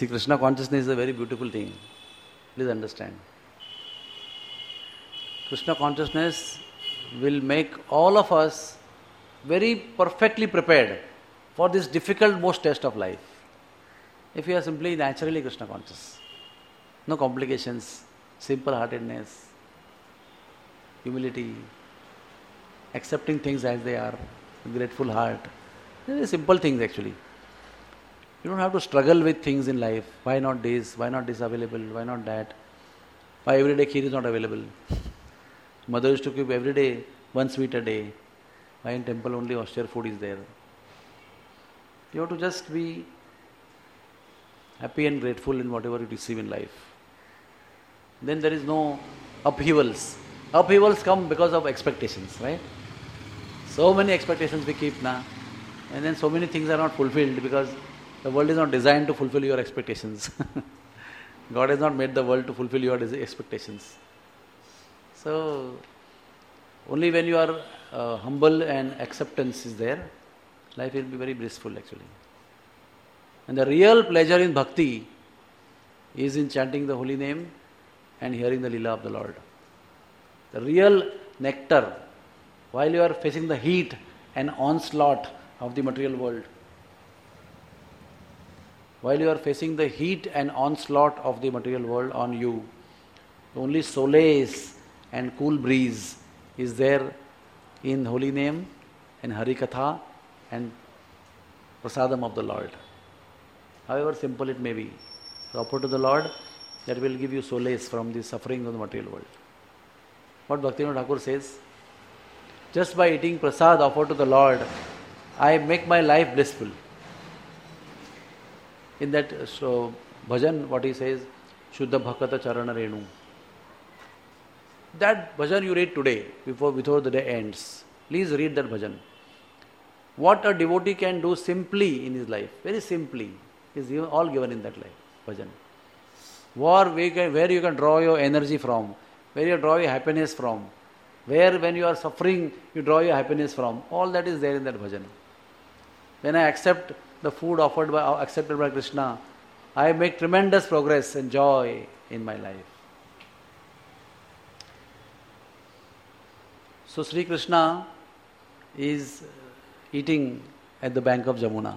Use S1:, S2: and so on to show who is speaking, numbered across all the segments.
S1: See, Krishna consciousness is a very beautiful thing. Please understand. Krishna consciousness will make all of us very perfectly prepared for this difficult most test of life. If you are simply naturally Krishna conscious, no complications, simple heartedness, humility, accepting things as they are, grateful heart. Very simple things actually. You don't have to struggle with things in life. Why not this? Why not this available? Why not that? Why every day kheer is not available? Mother used to keep every day one sweet a day. Why in temple only austere food is there? You have to just be happy and grateful in whatever you receive in life. Then there is no upheavals. Upheavals come because of expectations, right? So many expectations we keep now, and then so many things are not fulfilled because the world is not designed to fulfill your expectations. God has not made the world to fulfill your expectations. So, only when you are humble and acceptance is there, life will be very blissful actually. And the real pleasure in bhakti is in chanting the holy name and hearing the lila of the Lord. The real nectar, while you are facing the heat and onslaught of the material world, while you are facing the heat and onslaught of the material world on you, only solace and cool breeze is there in holy name and Hari Katha and prasadam of the Lord. However simple it may be, offer to the Lord, that will give you solace from the suffering of the material world. What Bhaktivinoda Thakur says, just by eating prasad offered to the Lord, I make my life blissful. In that bhajan, what he says, Shuddha Bhakata Charana Renu. That bhajan you read today, before the day ends. Please read that bhajan. What a devotee can do simply in his life, very simply, is all given in that life, bhajan. Where you can draw your energy from, where you draw your happiness from, where when you are suffering, you draw your happiness from, all that is there in that bhajan. When I accept the food accepted by Krishna, I make tremendous progress and joy in my life. So Sri Krishna is eating at the bank of Jamuna.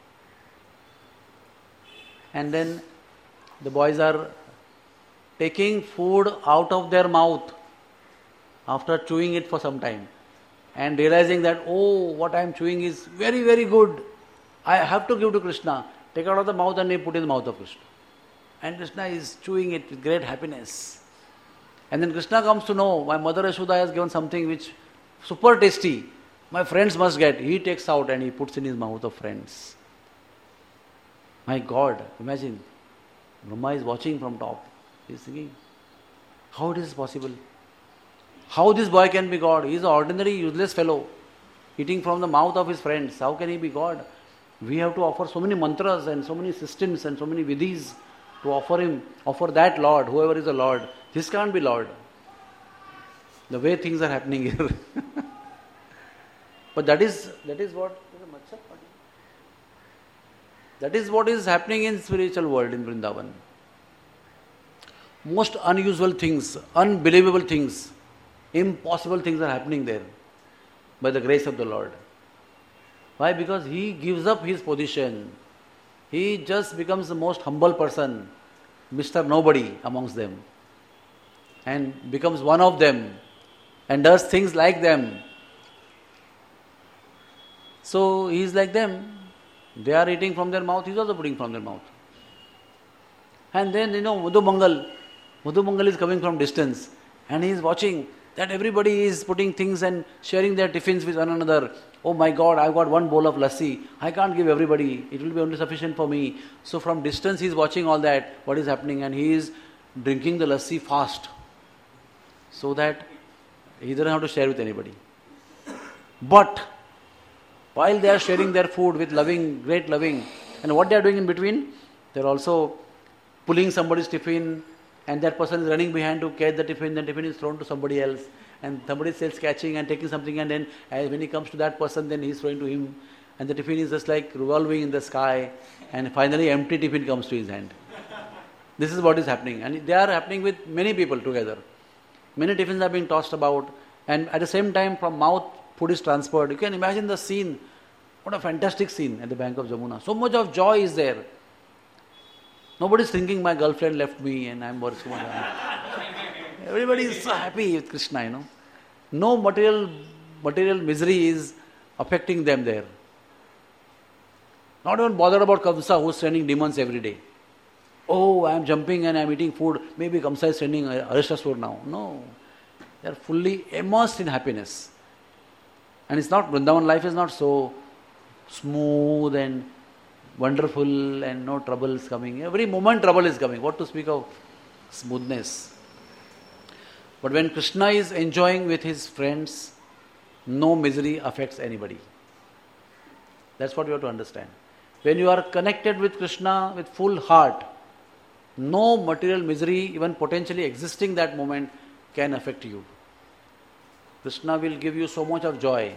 S1: And then the boys are taking food out of their mouth after chewing it for some time and realizing that, oh, what I am chewing is very, very good. I have to give to Krishna. Take out of the mouth and put in the mouth of Krishna. And Krishna is chewing it with great happiness. And then Krishna comes to know, my mother Yashoda has given something which super tasty. My friends must get. He takes out and he puts in his mouth of friends. My God, imagine. Brahma is watching from top. He is thinking, how it is possible? How this boy can be God? He is an ordinary, useless fellow, eating from the mouth of his friends. How can he be God? We have to offer so many mantras and so many systems and so many vidhis to offer that Lord, whoever is the Lord. This can't be Lord. The way things are happening here. But that is what is happening in spiritual world in Vrindavan. Most unusual things, unbelievable things, impossible things are happening there by the grace of the Lord. Why? Because he gives up his position. He just becomes the most humble person, Mr. Nobody amongst them, and becomes one of them and does things like them. So he is like them. They are eating from their mouth, he is also putting from their mouth. And then, Madhu Mangal is coming from distance and he is watching that everybody is putting things and sharing their tiffins with one another. Oh my God, I've got one bowl of lassi. I can't give everybody. It will be only sufficient for me. So from distance he is watching all that, what is happening, and he is drinking the lassi fast so that he doesn't have to share with anybody. But while they are sharing their food with loving, great loving, and what they are doing in between, they are also pulling somebody's tiffin, and that person is running behind to catch the tiffin, then tiffin is thrown to somebody else, and somebody else catching and taking something, and then when he comes to that person, then he is throwing to him. and the tiffin is just like revolving in the sky, and finally empty tiffin comes to his hand. This is what is happening, and they are happening with many people together. Many tiffins are being tossed about, and at the same time from mouth food is transferred. You can imagine the scene. What a fantastic scene at the bank of Jamuna. So much of joy is there. Nobody is thinking my girlfriend left me and I am worse. Everybody is so happy with Krishna, No material misery is affecting them there. Not even bothered about Kamsa, who is sending demons every day. Oh, I am jumping and I am eating food. Maybe Kamsa is sending Arishtasur now. No. They are fully immersed in happiness. And it's not, Vrindavan life is not so smooth and wonderful and no troubles coming. Every moment trouble is coming. What to speak of smoothness? But when Krishna is enjoying with his friends, no misery affects anybody. That's what you have to understand. When you are connected with Krishna with full heart, no material misery, even potentially existing that moment, can affect you. Krishna will give you so much of joy.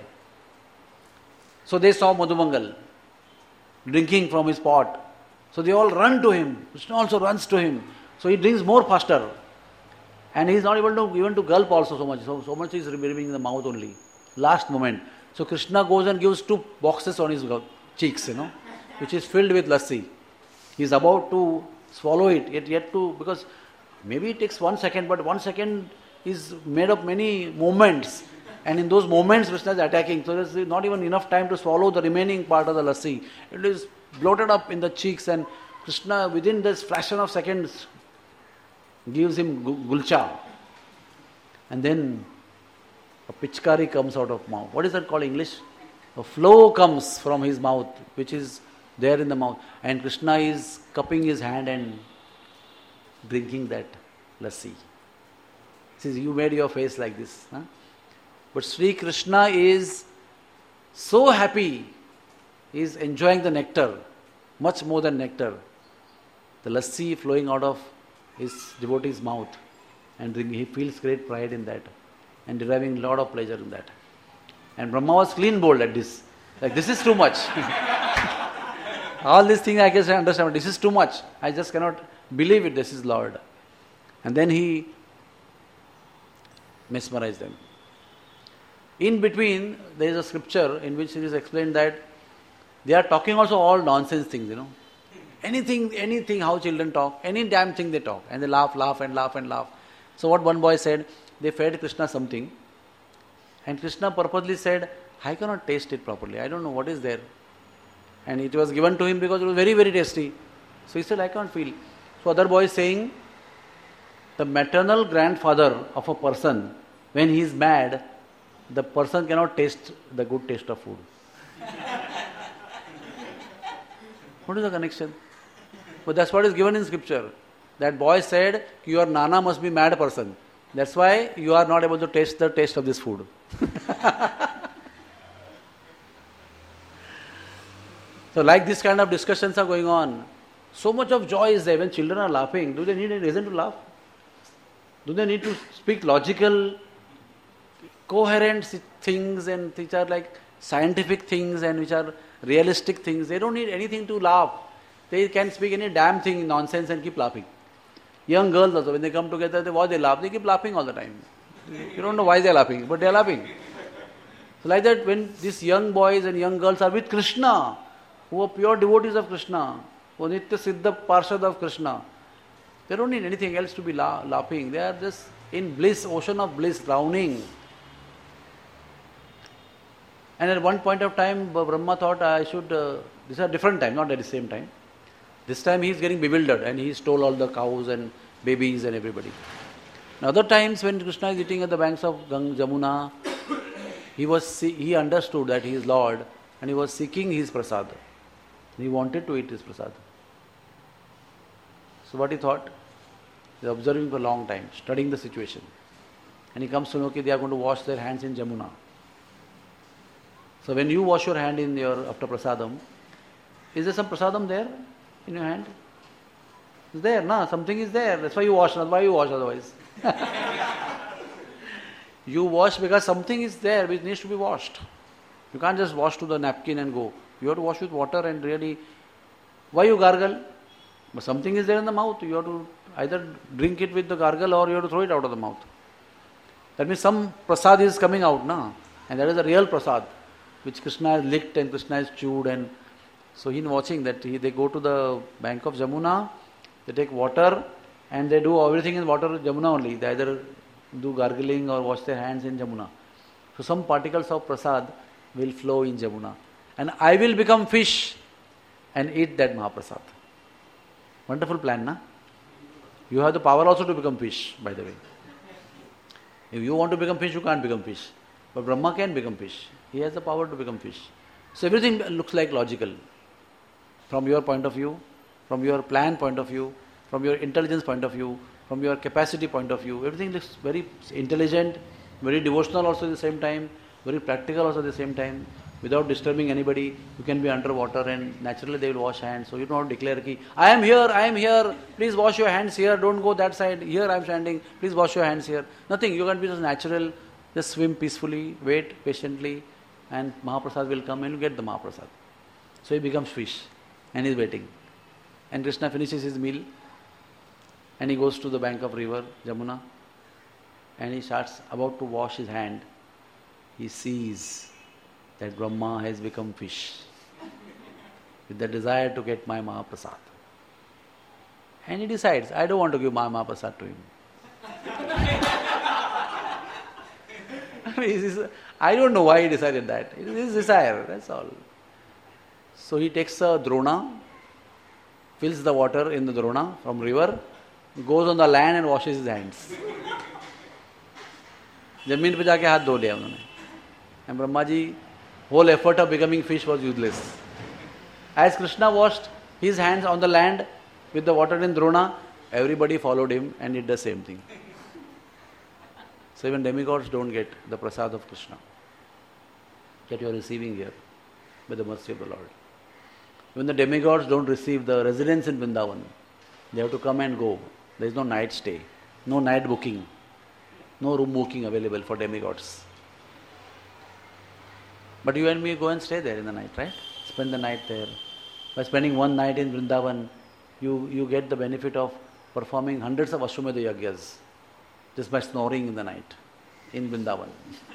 S1: So they saw Madhumangal drinking from his pot. So they all run to him. Krishna also runs to him. So he drinks more faster. And he is not able to even to gulp also so much. So much is remaining in the mouth only. Last moment. So Krishna goes and gives 2 boxes on his cheeks, which is filled with lassi. He is about to swallow it, yet to, because maybe it takes 1 second, but 1 second is made of many moments. And in those moments, Krishna is attacking. So there is not even enough time to swallow the remaining part of the lassi. It is bloated up in the cheeks, and Krishna, within this fraction of seconds, gives him gulcha. And then a pichkari comes out of mouth. What is that called in English? A flow comes from his mouth, which is there in the mouth. And Krishna is cupping his hand and drinking that lassi. Says, you made your face like this. Huh? But Sri Krishna is so happy. He is enjoying the nectar, much more than nectar. The lassi flowing out of his devotee's mouth. And he feels great pride in that. And deriving a lot of pleasure in that. And Brahma was clean bowled at this. Like, this is too much. All these things I guess I understand, but this is too much. I just cannot believe it, this is Lord. And then he mesmerized them. In between, there is a scripture in which it is explained that they are talking also all nonsense things, Anything how children talk, any damn thing they talk. And they laugh. So what one boy said, they fed Krishna something. And Krishna purposely said, I cannot taste it properly. I don't know what is there. And it was given to him because it was very, very tasty. So he said, I can't feel. So other boy is saying, the maternal grandfather of a person, when he is mad, the person cannot taste the good taste of food. What is the connection? But that's what is given in scripture. That boy said, your nana must be mad person. That's why you are not able to taste the taste of this food. So like this kind of discussions are going on. So much of joy is there. When children are laughing, do they need a reason to laugh? Do they need to speak logical, coherent things, and which are like scientific things and which are realistic things? They don't need anything to laugh. They can speak any damn thing, nonsense, and keep laughing. Young girls also, when they come together, they laugh. They keep laughing all the time. You don't know why they are laughing, but they are laughing. So like that, when these young boys and young girls are with Krishna, who are pure devotees of Krishna, who are Nitya Siddha Parshad of Krishna, they don't need anything else to be laughing. They are just in bliss, ocean of bliss, drowning. And at one point of time, Brahma thought I should, this is a different time, not at the same time. This time he is getting bewildered and he stole all the cows and babies and everybody. In other times when Krishna is eating at the banks of Jamuna, he understood that he is Lord and he was seeking his prasad. He wanted to eat his prasad. So what he thought? He was observing for a long time, studying the situation. And he comes to know that they are going to wash their hands in Jamuna. So when you wash your hand after prasadam, is there some prasadam there in your hand? It's there, no? Something is there. That's why you wash. That's why you wash otherwise. You wash because something is there which needs to be washed. You can't just wash to the napkin and go. You have to wash with water and really. Why you gargle? But something is there in the mouth. You have to either drink it with the gargle or you have to throw it out of the mouth. That means some prasad is coming out, na? And that is a real prasad, which Krishna has licked and Krishna has chewed. And so he's watching that they go to the bank of Jamuna, they take water and they do everything in water Jamuna only. They either do gargling or wash their hands in Jamuna. So some particles of prasad will flow in Jamuna. And I will become fish and eat that Mahaprasad. Wonderful plan, na? You have the power also to become fish, by the way. If you want to become fish, you can't become fish. But Brahma can become fish. He has the power to become fish. So everything looks like logical. From your point of view, from your plan point of view, from your intelligence point of view, from your capacity point of view, everything looks very intelligent, very devotional also at the same time, very practical also at the same time. Without disturbing anybody, you can be underwater and naturally they will wash hands. So you don't have to declare, ki, I am here, please wash your hands here, don't go that side, here I am standing, please wash your hands here. Nothing, you can be just natural, just swim peacefully, wait patiently, and Mahaprasad will come and you get the Mahaprasad. So he becomes fish and he is waiting. And Krishna finishes his meal and he goes to the bank of river, Jamuna, and he starts about to wash his hand. He sees that Brahma has become fish with the desire to get my Mahaprasad. And he decides, I don't want to give my Mahaprasad to him. I don't know why he decided that. It is his desire, that's all. So he takes a drona, fills the water in the drona from river, goes on the land and washes his hands. Jameen pe jaake haath dho liya unhone. And Brahma ji, whole effort of becoming fish was useless. As Krishna washed his hands on the land with the water in drona, everybody followed him and did the same thing. So even demigods don't get the prasad of Krishna that you are receiving here by the mercy of the Lord. Even the demigods don't receive the residence in Vrindavan. They have to come and go. There is no night stay, no night booking, no room booking available for demigods. But you and me go and stay there in the night, right? Spend the night there. By spending one night in Vrindavan, you get the benefit of performing hundreds of Ashwamedha Yagyas just by snoring in the night in Vrindavan.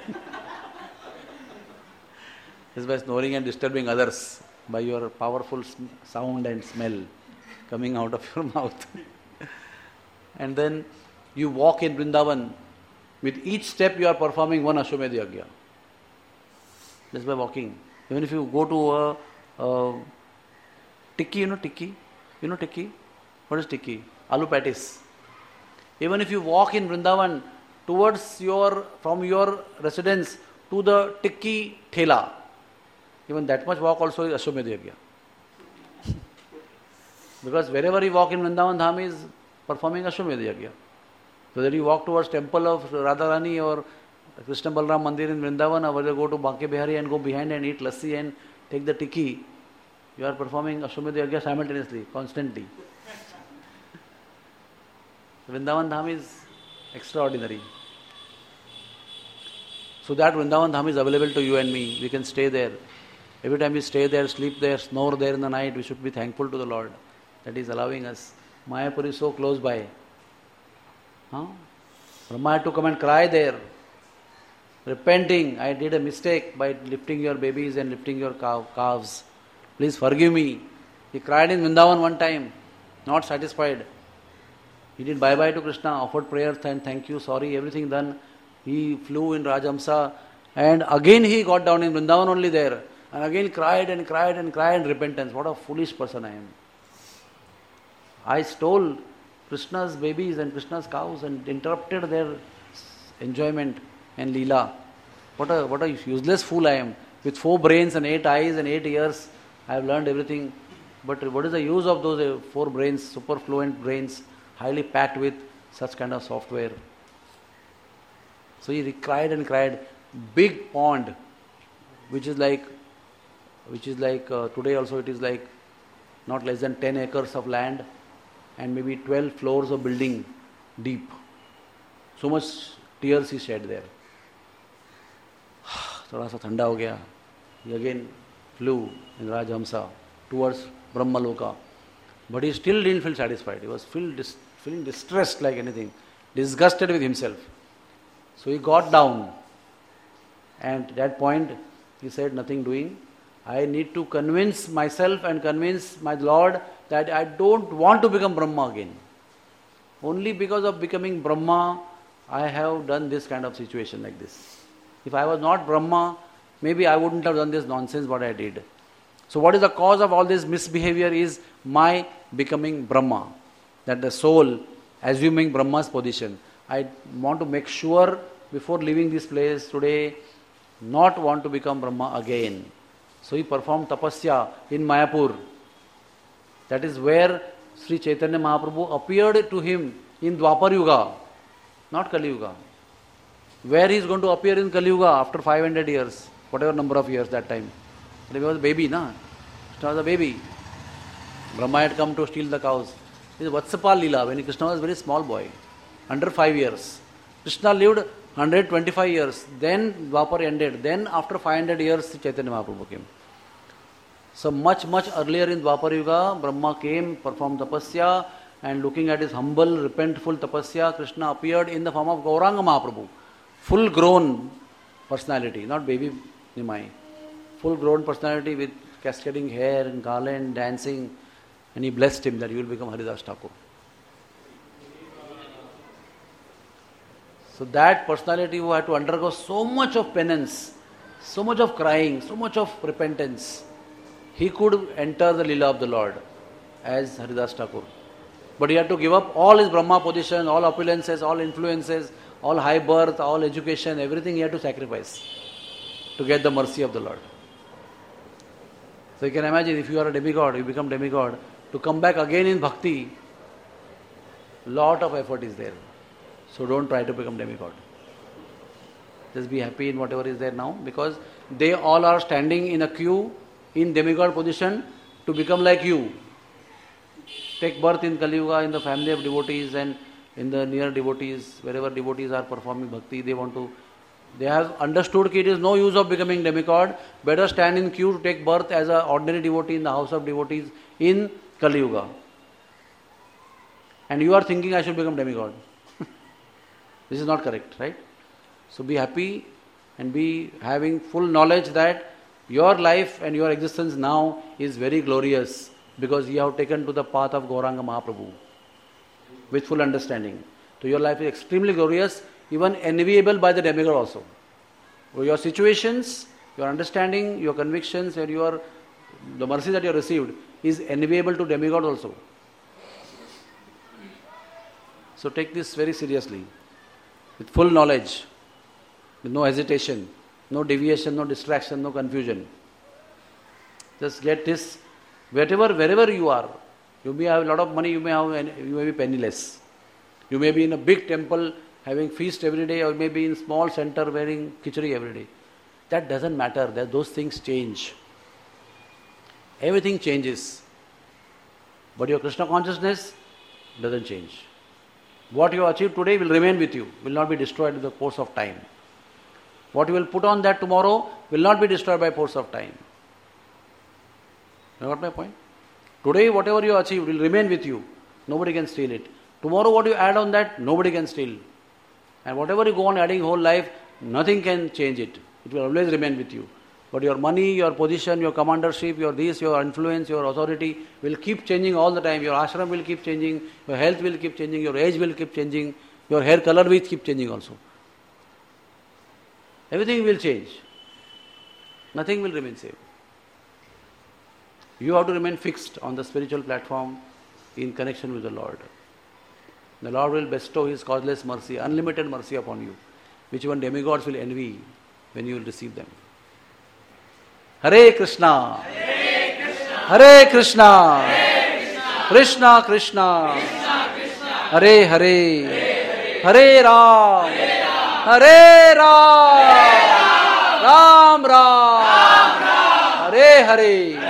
S1: Just by snoring and disturbing others by your powerful sound and smell coming out of your mouth. And then you walk in Vrindavan. With each step you are performing one Ashwamedha Yagya. Just by walking. Even if you go to a tikki, you know tikki? You know tikki? What is tikki? Aloo patties. Even if you walk in Vrindavan from your residence to the tikki thela, even that much walk also is Ashwamedha Yagya. Because wherever you walk in Vrindavan Dham is performing Ashwamedha Yagya. So that you walk towards temple of Radharani or Krishna Balram Mandir in Vrindavan, or whether you go to Banke Bihari and go behind and eat lassi and take the tikki, you are performing Ashwamedha Yagya simultaneously, constantly. Vrindavan Dham is extraordinary. So that Vrindavan Dham is available to you and me. We can stay there. Every time we stay there, sleep there, snore there in the night, we should be thankful to the Lord that He is allowing us. Mayapur is so close by. Brahma had to come and cry there, repenting, I did a mistake by lifting your babies and lifting your calves. Please forgive me. He cried in Vrindavan one time, not satisfied. He did bye-bye to Krishna, offered prayers and thank you, sorry, everything done. He flew in Rajamsa and again he got down in Vrindavan only there and again cried and cried and cried in repentance. What a foolish person I am. I stole Krishna's babies and Krishna's cows and interrupted their enjoyment and Leela. What a useless fool I am. With 4 brains and 8 eyes and 8 ears, I have learned everything. But what is the use of those 4 brains, superfluent brains, highly packed with such kind of software? So he cried and cried. Big pond, which is like today also it is like not less than 10 acres of land and maybe 12 floors of building deep. So much tears he shed there. थोड़ा सा ठंडा हो गया. He again flew in Rajhamsa towards Brahmaloka. But he still didn't feel satisfied. He was feeling distressed like anything, disgusted with himself. So he got down, and at that point he said, nothing doing. I need to convince myself and convince my Lord that I don't want to become Brahma again. Only because of becoming Brahma, I have done this kind of situation like this. If I was not Brahma, maybe I wouldn't have done this nonsense what I did. So what is the cause of all this misbehavior is my becoming Brahma. That the soul assuming Brahma's position. I want to make sure before leaving this place today, not want to become Brahma again. So he performed tapasya in Mayapur. That is where Sri Chaitanya Mahaprabhu appeared to him in Dwapar Yuga, not Kali Yuga. Where he is going to appear in Kali Yuga after 500 years, whatever number of years that time. He was a baby, na? Krishna was a baby. Brahma had come to steal the cows. This is Vatsapal Leela, when Krishna was a very small boy, under 5 years. Krishna lived 125 years, then Dwapar ended, then after 500 years Chaitanya Mahaprabhu came. So much earlier in Dwapar Yuga, Brahma came, performed tapasya, and looking at his humble, repentful tapasya, Krishna appeared in the form of Gauranga Mahaprabhu, full grown personality, not baby Nimai, full grown personality with cascading hair and garland, dancing, and he blessed him that you will become Haridas Thakur. So that personality who had to undergo so much of penance, so much of crying, so much of repentance, he could enter the Leela of the Lord as Haridas Thakur. But he had to give up all his Brahma position, all opulences, all influences, all high birth, all education, everything he had to sacrifice to get the mercy of the Lord. So you can imagine if you are a demigod, you become demigod, to come back again in bhakti, lot of effort is there. So don't try to become demigod. Just be happy in whatever is there now, because they all are standing in a queue in demigod position to become like you. Take birth in Kali Yuga, in the family of devotees and in the near devotees, wherever devotees are performing bhakti, they have understood that it is no use of becoming demigod, better stand in queue to take birth as an ordinary devotee in the house of devotees in Kali Yuga. And you are thinking I should become demigod. This is not correct, right? So be happy and be having full knowledge that your life and your existence now is very glorious because you have taken to the path of Gauranga Mahaprabhu with full understanding. So your life is extremely glorious, even enviable by the demigod also. So your situations, your understanding, your convictions and the mercy that you have received is enviable to demigod also. So take this very seriously, with full knowledge, with no hesitation, no deviation, no distraction, no confusion. Just get this, wherever you are. You may have a lot of money, you may be penniless. You may be in a big temple having feast every day, or maybe in small center wearing khichdi every day. That doesn't matter, those things change. Everything changes. But your Krishna consciousness doesn't change. What you achieve today will remain with you, will not be destroyed in the course of time. What you will put on that tomorrow will not be destroyed by course of time. You got my point? Today whatever you achieve will remain with you. Nobody can steal it. Tomorrow what you add on that, nobody can steal. And whatever you go on adding whole life, nothing can change it. It will always remain with you. But your money, your position, your commandership, your influence, your authority will keep changing all the time. Your ashram will keep changing, your health will keep changing, your age will keep changing, your hair color will keep changing also. Everything will change. Nothing will remain same. You have to remain fixed on the spiritual platform in connection with the Lord. The Lord will bestow His causeless mercy, unlimited mercy upon you, which even demigods will envy when you will receive them. Hare Krishna, Hare Krishna, Hare Krishna, Hare Krishna, Krishna Krishna, Krishna Krishna, Hare Hare, Hare Hare Ram, Hare Ram, Ram Ram, Hare Hare.